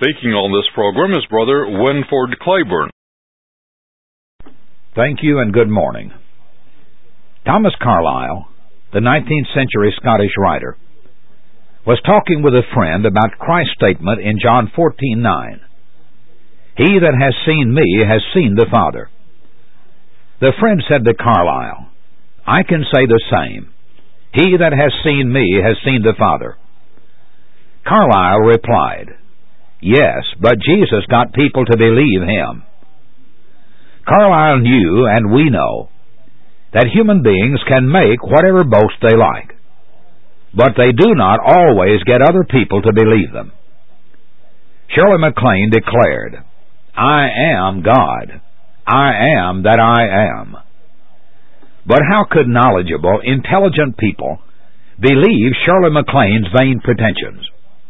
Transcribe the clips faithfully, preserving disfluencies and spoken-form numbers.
Speaking on this program is Brother Winford Claiborne. Thank you and good morning. Thomas Carlyle, the nineteenth century Scottish writer, was talking with a friend about Christ's statement in John fourteen nine. He that has seen me has seen the Father. The friend said to Carlyle, I can say the same. He that has seen me has seen the Father. Carlyle replied, Yes, but Jesus got people to believe him. Carlyle knew, and we know, that human beings can make whatever boast they like, but they do not always get other people to believe them. Shirley MacLaine declared, I am God. I am that I am. But how could knowledgeable, intelligent people believe Shirley MacLaine's vain pretensions?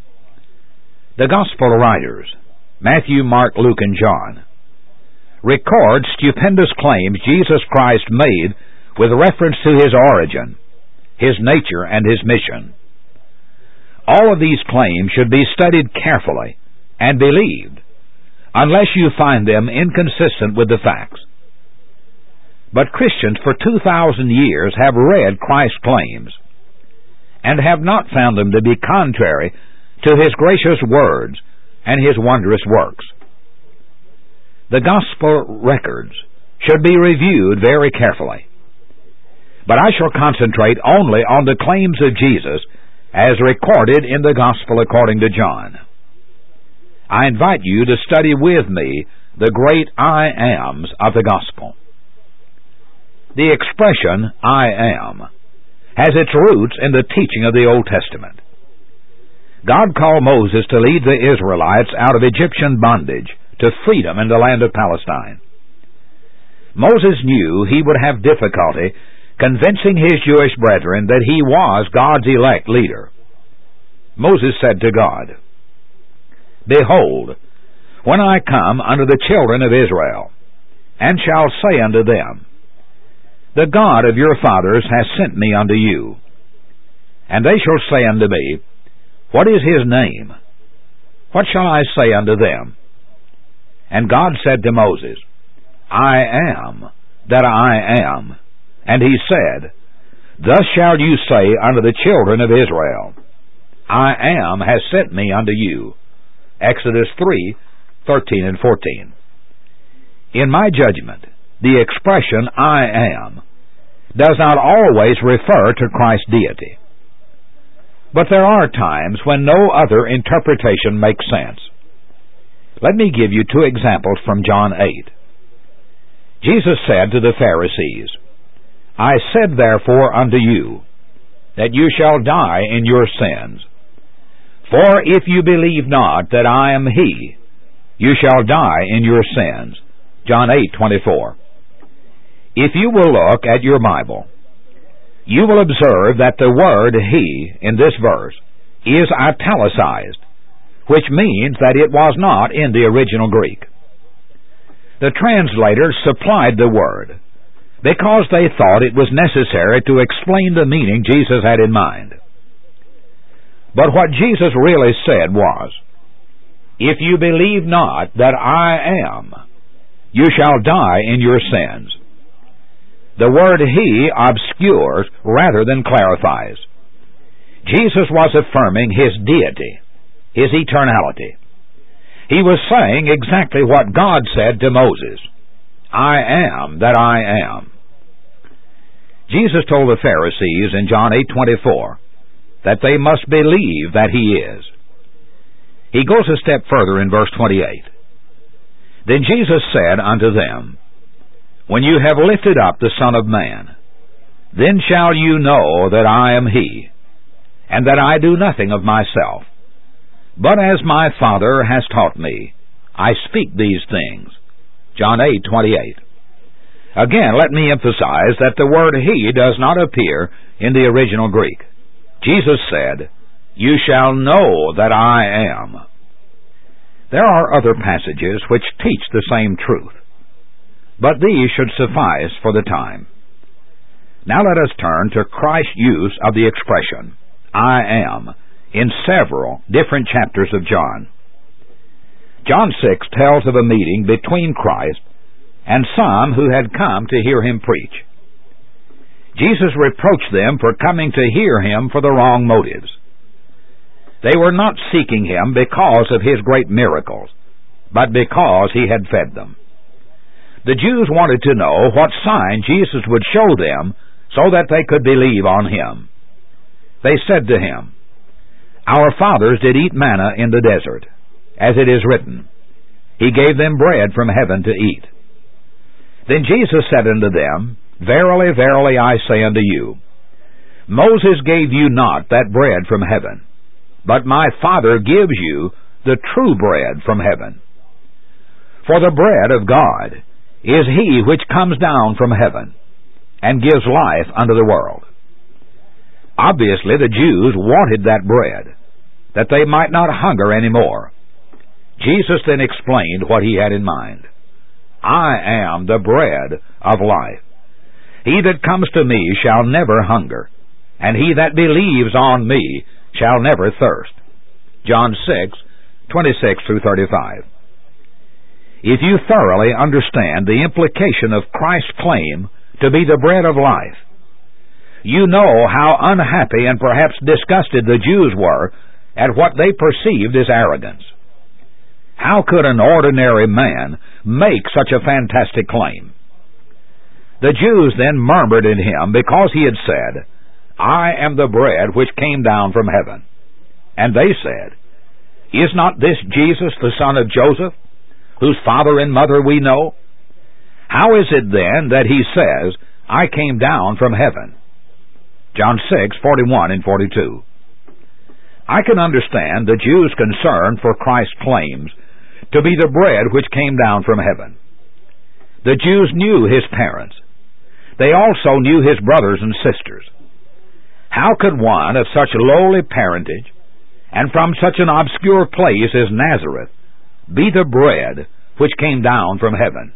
The Gospel writers, Matthew, Mark, Luke, and John, record stupendous claims Jesus Christ made with reference to his origin, his nature, and his mission. All of these claims should be studied carefully and believed, unless you find them inconsistent with the facts. But Christians for two thousand years have read Christ's claims and have not found them to be contrary to his gracious words and his wondrous works. The Gospel records should be reviewed very carefully, but I shall concentrate only on the claims of Jesus as recorded in the Gospel according to John. I invite you to study with me the great I ams of the Gospel. The expression, I am, has its roots in the teaching of the Old Testament. God called Moses to lead the Israelites out of Egyptian bondage to freedom in the land of Palestine. Moses knew he would have difficulty convincing his Jewish brethren that he was God's elect leader. Moses said to God, Behold, when I come unto the children of Israel, and shall say unto them, The God of your fathers hath sent me unto you. And they shall say unto me, What is his name? What shall I say unto them? And God said to Moses, I am that I am. And he said, Thus shall you say unto the children of Israel, I am has sent me unto you. Exodus three, thirteen and fourteen. In my judgment, the expression I am does not always refer to Christ's deity. But there are times when no other interpretation makes sense. Let me give you two examples from John eight. Jesus said to the Pharisees, I said therefore unto you, that you shall die in your sins. For if you believe not that I am he, you shall die in your sins. John eight twenty-four. If you will look at your Bible, you will observe that the word he in this verse is italicized, which means that it was not in the original Greek. The translators supplied the word because they thought it was necessary to explain the meaning Jesus had in mind. But what Jesus really said was, If you believe not that I am, you shall die in your sins. The word he obscures rather than clarifies. Jesus was affirming his deity, his eternality. He was saying exactly what God said to Moses, I am that I am. Jesus told the Pharisees in John eight twenty-four that they must believe that he is. He goes a step further in verse twenty-eight. Then Jesus said unto them, When you have lifted up the Son of Man, then shall you know that I am he, and that I do nothing of myself. But as my Father has taught me, I speak these things. John eight twenty-eight. Again, let me emphasize that the word he does not appear in the original Greek. Jesus said, You shall know that I am. There are other passages which teach the same truth, but these should suffice for the time. Now let us turn to Christ's use of the expression, I am, in several different chapters of John. John six tells of a meeting between Christ and some who had come to hear him preach. Jesus reproached them for coming to hear him for the wrong motives. They were not seeking him because of his great miracles, but because he had fed them. The Jews wanted to know what sign Jesus would show them so that they could believe on him. They said to him, "Our fathers did eat manna in the desert, as it is written, He gave them bread from heaven to eat." Then Jesus said unto them, "Verily, verily, I say unto you, Moses gave you not that bread from heaven, but my Father gives you the true bread from heaven. For the bread of God is he which comes down from heaven, and gives life unto the world." Obviously, the Jews wanted that bread, that they might not hunger any more. Jesus then explained what he had in mind. "I am the bread of life. He that comes to me shall never hunger, and he that believes on me shall never thirst." John six, twenty-six through thirty-five. If you thoroughly understand the implication of Christ's claim to be the bread of life, you know how unhappy and perhaps disgusted the Jews were at what they perceived as arrogance. How could an ordinary man make such a fantastic claim? The Jews then murmured at him because he had said, "I am the bread which came down from heaven." And they said, "Is not this Jesus the son of Joseph, whose father and mother we know? How is it then that he says, 'I came down from heaven'?" John six, forty-one and forty-two. I can understand the Jews' concern for Christ's claims to be the bread which came down from heaven. The Jews knew his parents. They also knew his brothers and sisters. How could one of such lowly parentage and from such an obscure place as Nazareth be the bread which came down from heaven?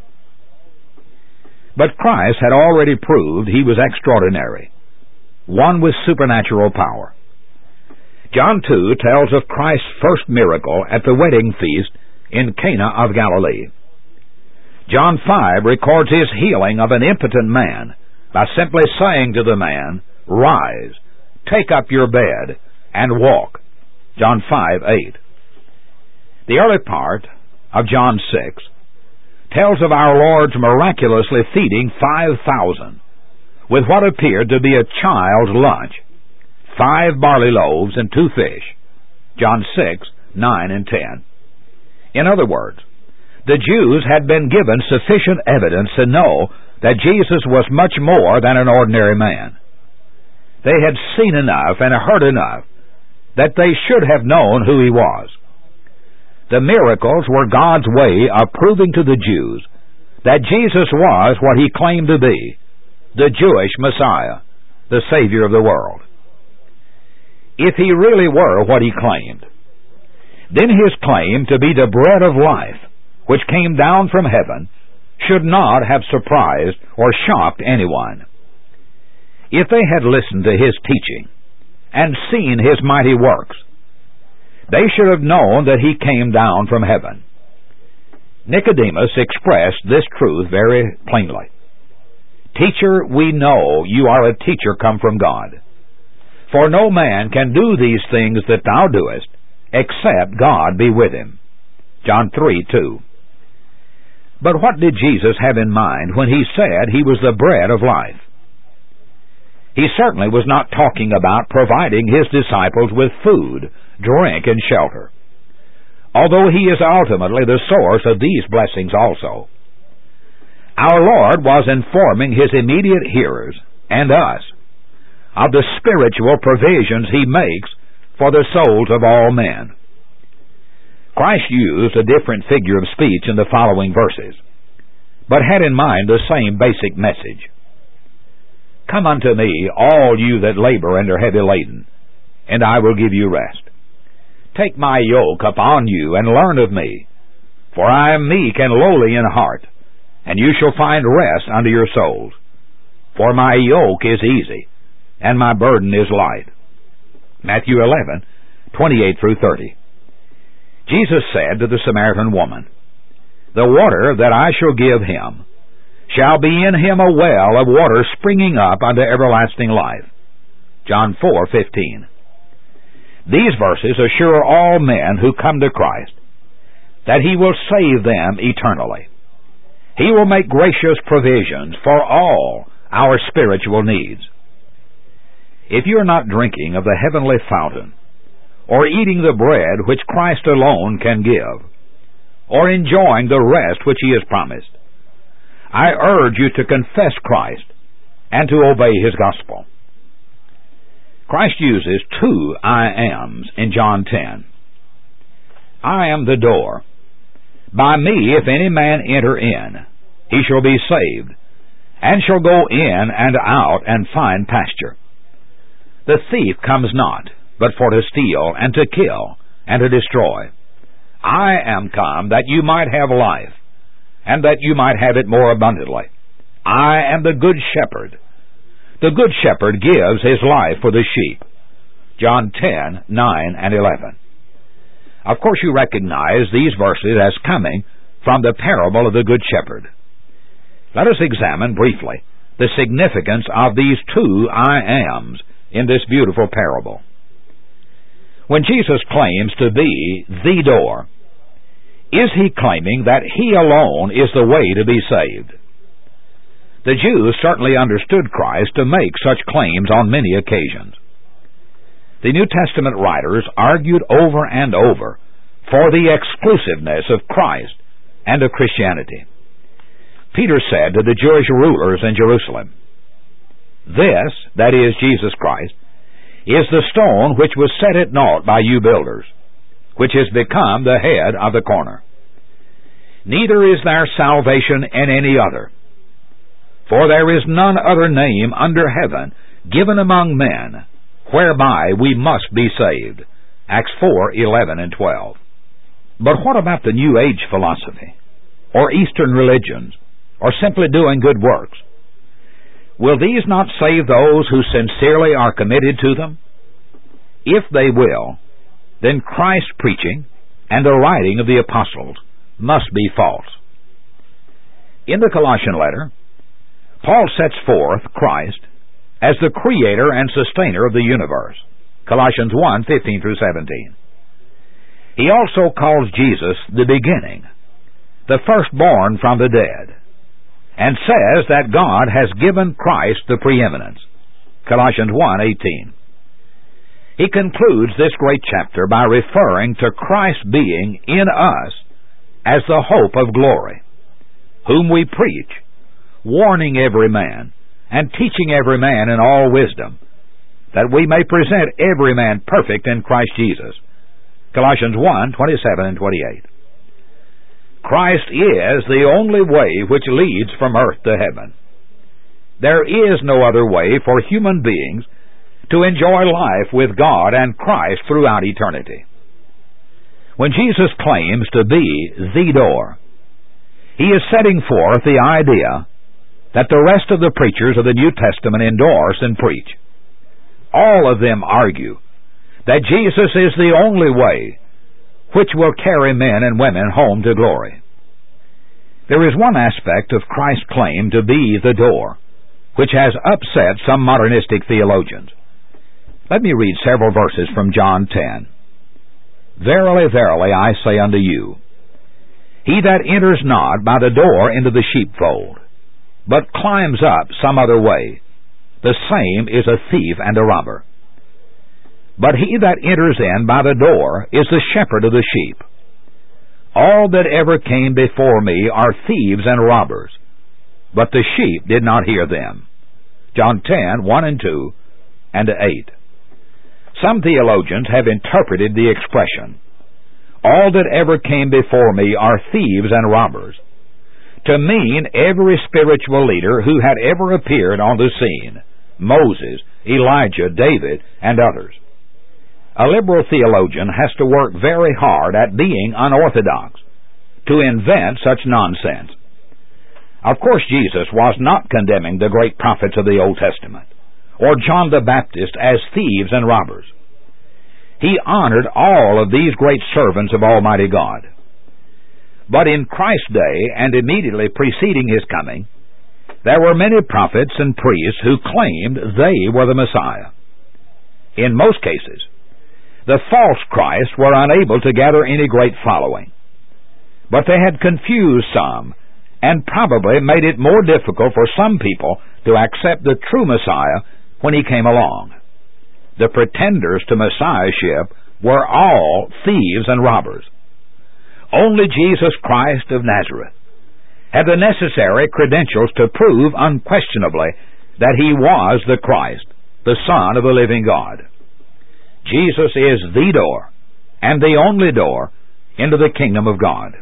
But Christ had already proved he was extraordinary, one with supernatural power. John two tells of Christ's first miracle at the wedding feast in Cana of Galilee. John five records his healing of an impotent man by simply saying to the man, "Rise, take up your bed, and walk." John five, eight. The early part of John six tells of our Lord's miraculously feeding five thousand with what appeared to be a child's lunch, five barley loaves and two fish. John six, nine and ten. In other words, the Jews had been given sufficient evidence to know that Jesus was much more than an ordinary man. They had seen enough and heard enough that they should have known who he was. The miracles were God's way of proving to the Jews that Jesus was what he claimed to be, the Jewish Messiah, the Savior of the world. If he really were what he claimed, then his claim to be the bread of life, which came down from heaven, should not have surprised or shocked anyone. If they had listened to his teaching and seen his mighty works, they should have known that he came down from heaven. Nicodemus expressed this truth very plainly. "Teacher, we know you are a teacher come from God. For no man can do these things that thou doest, except God be with him." John three, two. But what did Jesus have in mind when he said he was the bread of life? He certainly was not talking about providing his disciples with food, drink, and shelter, although he is ultimately the source of these blessings also. Our Lord was informing his immediate hearers and us of the spiritual provisions he makes for the souls of all men. Christ used a different figure of speech in the following verses, but had in mind the same basic message. "Come unto me, all you that labor and are heavy laden, and I will give you rest. Take my yoke upon you, and learn of me, for I am meek and lowly in heart, and you shall find rest unto your souls. For my yoke is easy, and my burden is light." Matthew eleven, twenty-eight through thirty. Jesus said to the Samaritan woman, "The water that I shall give him shall be in him a well of water springing up unto everlasting life." John four fifteen. These verses assure all men who come to Christ that He will save them eternally. He will make gracious provisions for all our spiritual needs. If you are not drinking of the heavenly fountain, or eating the bread which Christ alone can give, or enjoying the rest which He has promised, I urge you to confess Christ and to obey His gospel. Christ uses two I ams in John ten. I am the door. By me, if any man enter in, he shall be saved, and shall go in and out and find pasture. The thief comes not, but for to steal, and to kill, and to destroy. I am come that you might have life, and that you might have it more abundantly. I am the good shepherd. The good shepherd gives his life for the sheep. John ten, nine, and eleven. Of course you recognize these verses as coming from the parable of the Good Shepherd. Let us examine briefly the significance of these two I ams in this beautiful parable. When Jesus claims to be the door, is He claiming that He alone is the way to be saved? The Jews certainly understood Christ to make such claims on many occasions. The New Testament writers argued over and over for the exclusiveness of Christ and of Christianity. Peter said to the Jewish rulers in Jerusalem, "This, that is Jesus Christ, is the stone which was set at naught by you builders, which has become the head of the corner. Neither is there salvation in any other, for there is none other name under heaven given among men whereby we must be saved." Acts four, eleven and twelve. But what about the New Age philosophy, or Eastern religions, or simply doing good works? Will these not save those who sincerely are committed to them? If they will, then Christ's preaching and the writing of the apostles must be false. In the Colossian letter, Paul sets forth Christ as the creator and sustainer of the universe. Colossians one, fifteen through seventeen. He also calls Jesus the beginning, the firstborn from the dead, and says that God has given Christ the preeminence. Colossians one, eighteen. He concludes this great chapter by referring to Christ being in us as the hope of glory, whom we preach, warning every man, and teaching every man in all wisdom, that we may present every man perfect in Christ Jesus. Colossians one, twenty-seven and twenty-eight. Christ is the only way which leads from earth to heaven. There is no other way for human beings to enjoy life with God and Christ throughout eternity. When Jesus claims to be the door, He is setting forth the idea that the rest of the preachers of the New Testament endorse and preach. All of them argue that Jesus is the only way which will carry men and women home to glory. There is one aspect of Christ's claim to be the door which has upset some modernistic theologians. Let me read several verses from John ten. "Verily, verily, I say unto you, he that enters not by the door into the sheepfold, but climbs up some other way, the same is a thief and a robber. But he that enters in by the door is the shepherd of the sheep. All that ever came before me are thieves and robbers, but the sheep did not hear them." John ten, one and two, and eight. Some theologians have interpreted the expression, "all that ever came before me are thieves and robbers," to mean every spiritual leader who had ever appeared on the scene, Moses, Elijah, David, and others. A liberal theologian has to work very hard at being unorthodox to invent such nonsense. Of course, Jesus was not condemning the great prophets of the Old Testament, or John the Baptist as thieves and robbers. He honored all of these great servants of Almighty God. But in Christ's day, and immediately preceding His coming, there were many prophets and priests who claimed they were the Messiah. In most cases, the false Christs were unable to gather any great following. But they had confused some, and probably made it more difficult for some people to accept the true Messiah when He came along. The pretenders to Messiahship were all thieves and robbers. Only Jesus Christ of Nazareth had the necessary credentials to prove unquestionably that He was the Christ, the Son of the living God. Jesus is the door, and the only door, into the kingdom of God.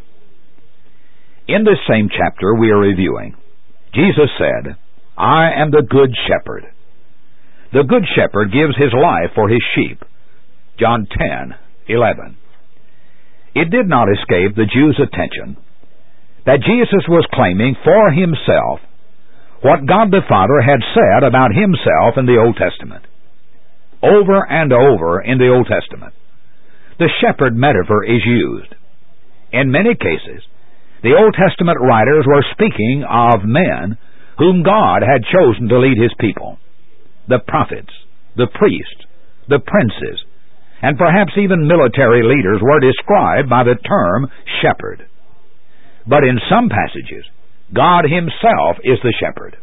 In this same chapter we are reviewing, Jesus said, "I am the good shepherd." The good shepherd gives his life for his sheep. John ten eleven. It did not escape the Jews' attention that Jesus was claiming for Himself what God the Father had said about Himself in the Old Testament. Over and over in the Old Testament, the shepherd metaphor is used. In many cases, the Old Testament writers were speaking of men whom God had chosen to lead His people. The prophets, the priests, the princes, and perhaps even military leaders were described by the term shepherd. But in some passages, God Himself is the shepherd.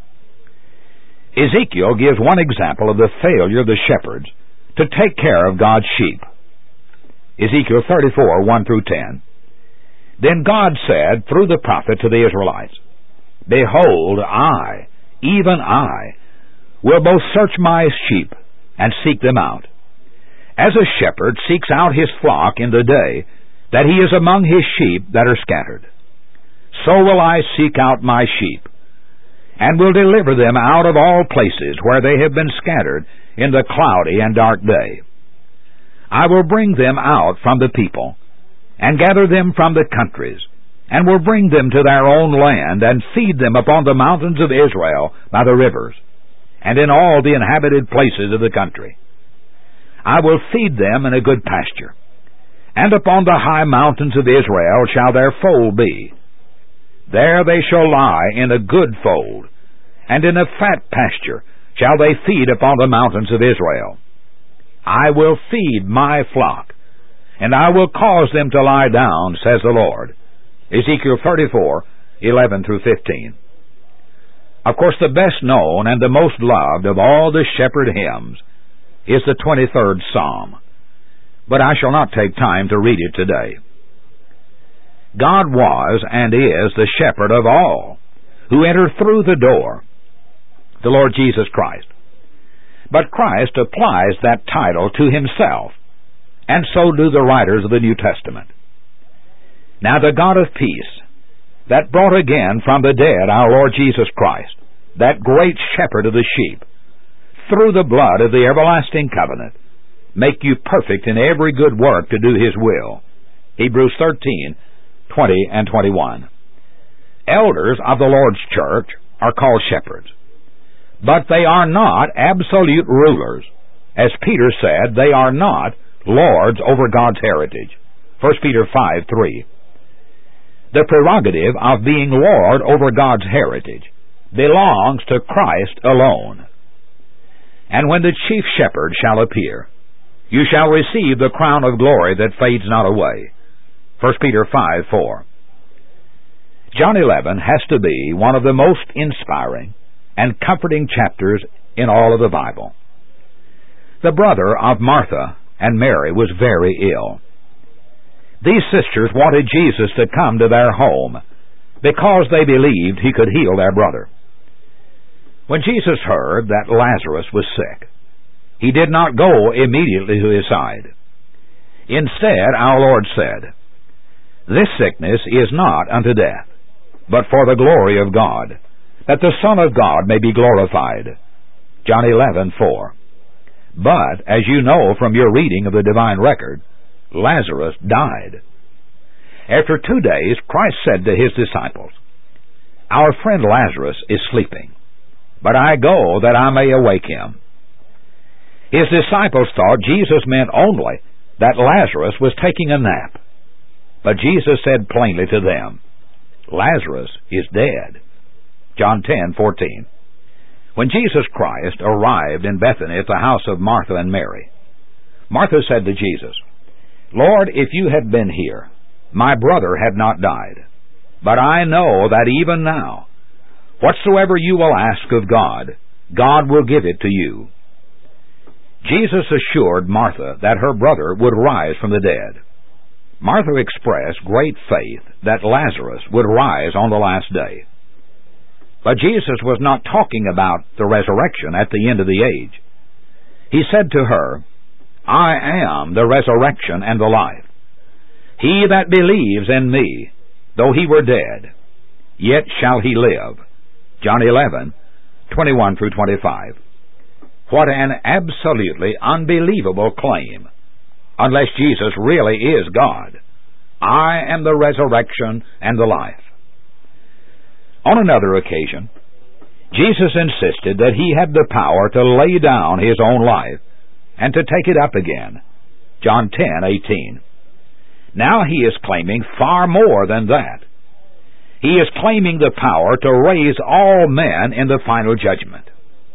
Ezekiel gives one example of the failure of the shepherds to take care of God's sheep. Ezekiel thirty-four, one through ten. Then God said through the prophet to the Israelites, "Behold, I, even I, will both search my sheep and seek them out. As a shepherd seeks out his flock in the day, that he is among his sheep that are scattered. So will I seek out my sheep, and will deliver them out of all places where they have been scattered in the cloudy and dark day. I will bring them out from the people, and gather them from the countries, and will bring them to their own land, and feed them upon the mountains of Israel by the rivers, and in all the inhabited places of the country. I will feed them in a good pasture, and upon the high mountains of Israel shall their fold be. There they shall lie in a good fold, and in a fat pasture shall they feed upon the mountains of Israel. I will feed my flock, and I will cause them to lie down, says the Lord." Ezekiel thirty-four, eleven through fifteen. Of course, the best known and the most loved of all the shepherd hymns is the twenty-third Psalm, but I shall not take time to read it today. God was and is the shepherd of all who enter through the door, the Lord Jesus Christ. But Christ applies that title to Himself, and so do the writers of the New Testament. Now the God of peace, that brought again from the dead our Lord Jesus Christ, that great shepherd of the sheep, through the blood of the everlasting covenant, make you perfect in every good work to do His will. Hebrews thirteen, twenty and twenty-one. Elders of the Lord's church are called shepherds, but they are not absolute rulers. As Peter said, they are not lords over God's heritage. First Peter five, three. The prerogative of being Lord over God's heritage belongs to Christ alone. And when the chief shepherd shall appear, you shall receive the crown of glory that fades not away. First Peter five, four. John eleven has to be one of the most inspiring and comforting chapters in all of the Bible. The brother of Martha and Mary was very ill. These sisters wanted Jesus to come to their home because they believed He could heal their brother. When Jesus heard that Lazarus was sick, He did not go immediately to his side. Instead, our Lord said, "This sickness is not unto death, but for the glory of God, that the Son of God may be glorified." John eleven, four. But, as you know from your reading of the divine record, Lazarus died. After two days, Christ said to His disciples, "Our friend Lazarus is sleeping, but I go that I may awake him." His disciples thought Jesus meant only that Lazarus was taking a nap. But Jesus said plainly to them, Lazarus is dead. John ten fourteen. When Jesus Christ arrived in Bethany at the house of Martha and Mary, Martha said to Jesus, Lord, if you had been here, my brother had not died. But I know that even now, whatsoever you will ask of God, God will give it to you. Jesus assured Martha that her brother would rise from the dead. Martha expressed great faith that Lazarus would rise on the last day. But Jesus was not talking about the resurrection at the end of the age. He said to her, I am the resurrection and the life. He that believes in me, though he were dead, yet shall he live. John eleven, twenty-one through twenty-five. What an absolutely unbelievable claim, unless Jesus really is God. I am the resurrection and the life. On another occasion, Jesus insisted that he had the power to lay down his own life and to take it up again. John ten eighteen. Now he is claiming far more than that. He is claiming the power to raise all men in the final judgment.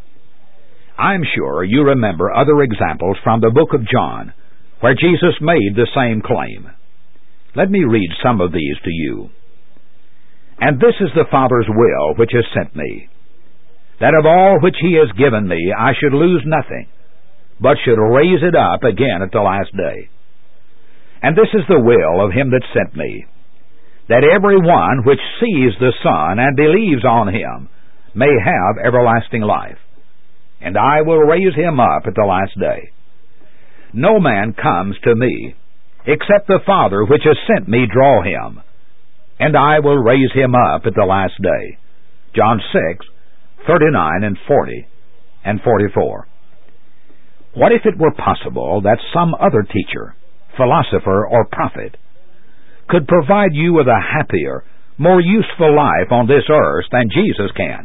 I'm sure you remember other examples from the book of John where Jesus made the same claim. Let me read some of these to you. And this is the Father's will which has sent me, that of all which he has given me I should lose nothing, but should raise it up again at the last day. And this is the will of him that sent me, that every one which sees the Son and believes on him may have everlasting life, and I will raise him up at the last day. No man comes to me, except the Father which has sent me draw him, and I will raise him up at the last day. John six, thirty-nine and forty and forty-four. What if it were possible that some other teacher, philosopher, or prophet could provide you with a happier, more useful life on this earth than Jesus can?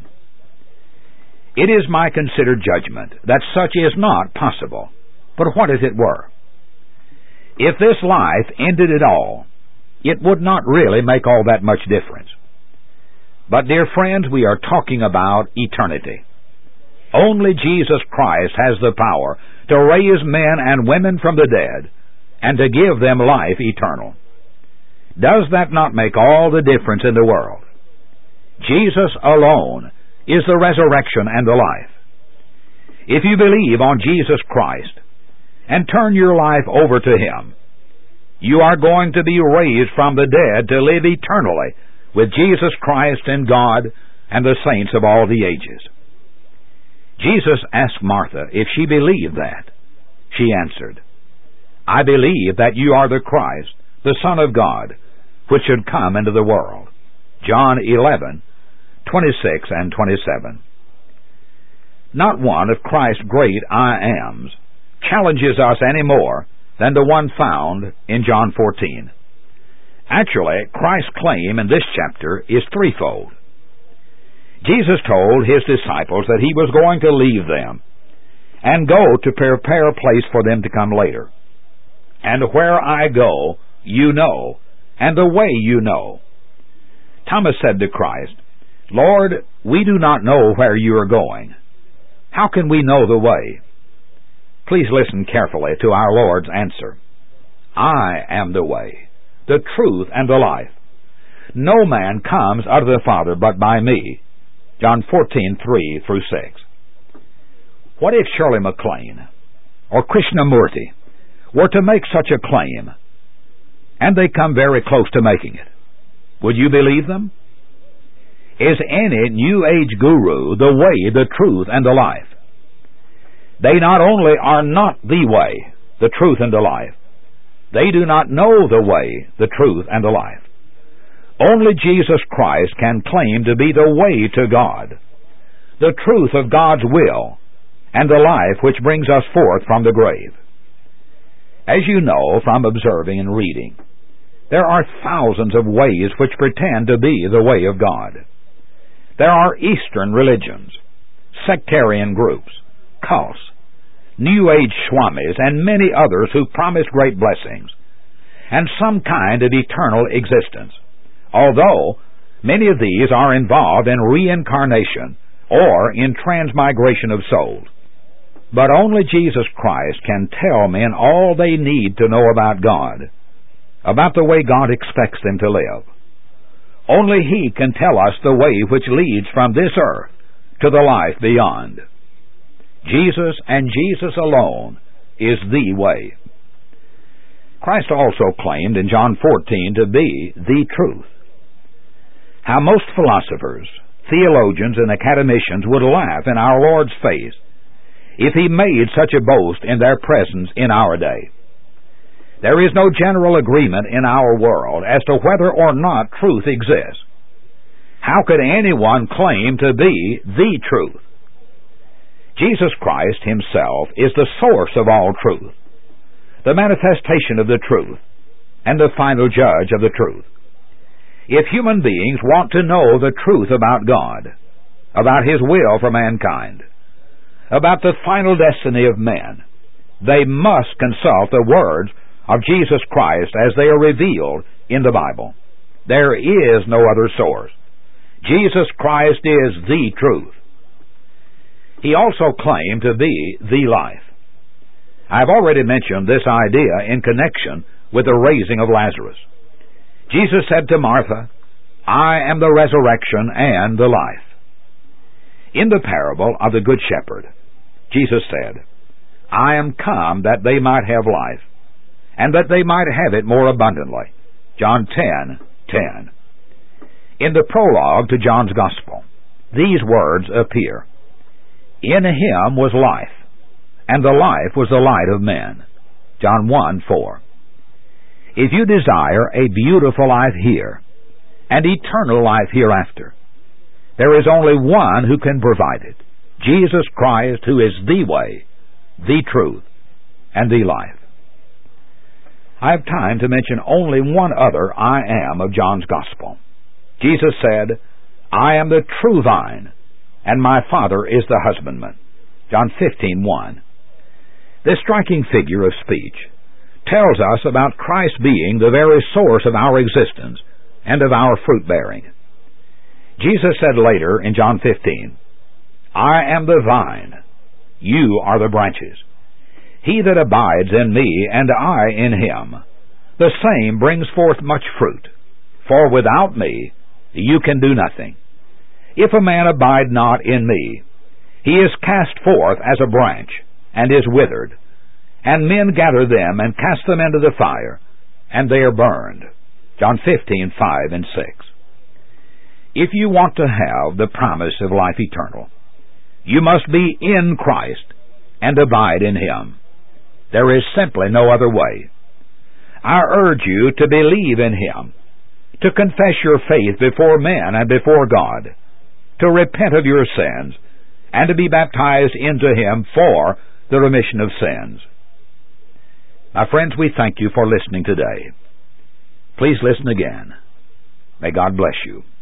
It is my considered judgment that such is not possible. But what if it were? If this life ended it all, it would not really make all that much difference. But, dear friends, we are talking about eternity. Only Jesus Christ has the power to raise men and women from the dead and to give them life eternal. Does that not make all the difference in the world? Jesus alone is the resurrection and the life. If you believe on Jesus Christ and turn your life over to him, you are going to be raised from the dead to live eternally with Jesus Christ and God and the saints of all the ages. Jesus asked Martha if she believed that. She answered, I believe that you are the Christ, the Son of God, which should come into the world. John eleven, twenty-six and twenty-seven. Not one of Christ's great I ams challenges us any more than the one found in John fourteen. Actually, Christ's claim in this chapter is threefold. Jesus told his disciples that he was going to leave them and go to prepare a place for them to come later. And where I go, you know, and the way you know. Thomas said to Christ, Lord, we do not know where you are going. How can we know the way? Please listen carefully to our Lord's answer. I am the way, the truth, and the life. No man comes out of the Father but by me. John fourteen, three through six. What if Shirley MacLaine or Krishnamurti were to make such a claim, and they come very close to making it? Would you believe them? Is any New Age guru the way, the truth, and the life? They not only are not the way, the truth, and the life, they do not know the way, the truth, and the life. Only Jesus Christ can claim to be the way to God, the truth of God's will, and the life which brings us forth from the grave. As you know from observing and reading, there are thousands of ways which pretend to be the way of God. There are Eastern religions, sectarian groups, cults, New Age swamis, and many others who promise great blessings, and some kind of eternal existence, although many of these are involved in reincarnation or in transmigration of souls. But only Jesus Christ can tell men all they need to know about God, about the way God expects them to live. Only He can tell us the way which leads from this earth to the life beyond. Jesus and Jesus alone is the way. Christ also claimed in John fourteen to be the truth. How most philosophers, theologians, and academicians would laugh in our Lord's face if He made such a boast in their presence in our day. There is no general agreement in our world as to whether or not truth exists. How could anyone claim to be the truth? Jesus Christ Himself is the source of all truth, the manifestation of the truth, and the final judge of the truth. If human beings want to know the truth about God, about His will for mankind, about the final destiny of men, they must consult the words of Jesus Christ as they are revealed in the Bible. There is no other source. Jesus Christ is the truth. He also claimed to be the life. I have already mentioned this idea in connection with the raising of Lazarus. Jesus said to Martha, "I am the resurrection and the life." In the parable of the Good Shepherd, Jesus said, "I am come that they might have life, and that they might have it more abundantly." John ten ten. In the prologue to John's Gospel, these words appear, "In Him was life, and the life was the light of men." John one four. If you desire a beautiful life here, and eternal life hereafter, there is only one who can provide it, Jesus Christ, who is the way, the truth, and the life. I have time to mention only one other I am of John's Gospel. Jesus said, "I am the true vine, and my Father is the husbandman." John fifteen one. This striking figure of speech tells us about Christ being the very source of our existence and of our fruit-bearing. Jesus said later in John fifteen, "I am the vine, you are the branches. He that abides in me, and I in him, the same brings forth much fruit. For without me you can do nothing. If a man abide not in me, he is cast forth as a branch, and is withered, and men gather them and cast them into the fire, and they are burned." John fifteen five and six. If you want to have the promise of life eternal, you must be in Christ and abide in Him. There is simply no other way. I urge you to believe in Him, to confess your faith before men and before God, to repent of your sins, and to be baptized into Him for the remission of sins. My friends, we thank you for listening today. Please listen again. May God bless you.